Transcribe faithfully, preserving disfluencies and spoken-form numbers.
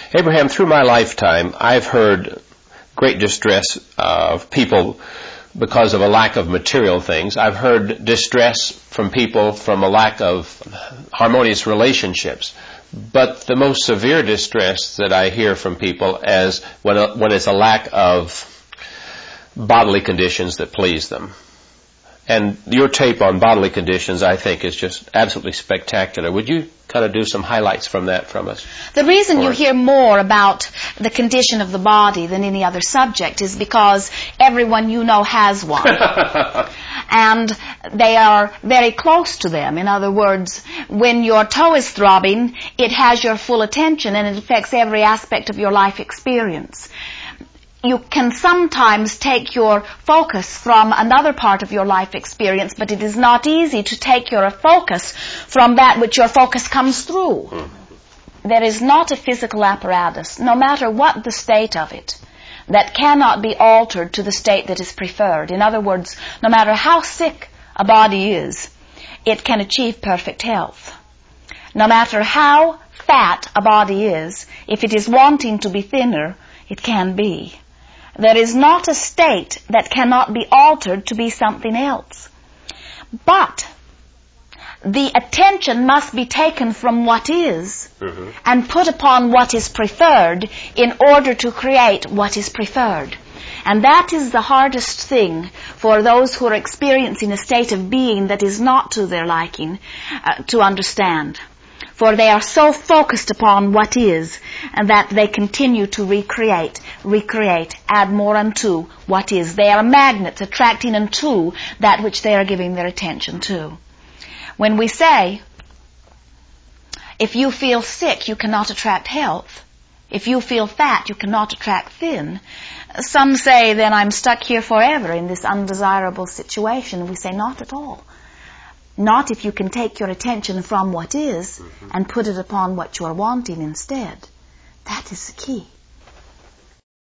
Abraham, through my lifetime, I've heard great distress of people because of a lack of material things. I've heard distress from people from a lack of harmonious relationships. But the most severe distress that I hear from people is when, a, when it's a lack of bodily conditions that please them. And your tape on bodily conditions, I think, is just absolutely spectacular. Would you kind of do some highlights from that from us? The reason you hear more about the condition of the body than any other subject is because everyone you know has one. And they are very close to them. In other words, when your toe is throbbing, it has your full attention and it affects every aspect of your life experience. You can sometimes take your focus from another part of your life experience, but it is not easy to take your focus from that which your focus comes through. There is not a physical apparatus, no matter what the state of it, that cannot be altered to the state that is preferred. In other words, no matter how sick a body is, it can achieve perfect health. No matter how fat a body is, if it is wanting to be thinner, it can be. There is not a state that cannot be altered to be something else. But the attention must be taken from what is mm-hmm. and put upon what is preferred in order to create what is preferred. And that is the hardest thing for those who are experiencing a state of being that is not to their liking uh, to understand. For they are so focused upon what is, and that they continue to recreate, recreate, add more unto what is. They are magnets attracting unto that which they are giving their attention to. When we say, if you feel sick, you cannot attract health. If you feel fat, you cannot attract thin. Some say, then I'm stuck here forever in this undesirable situation. We say, not at all. Not if you can take your attention from what is mm-hmm. and put it upon what you are wanting instead. That is the key.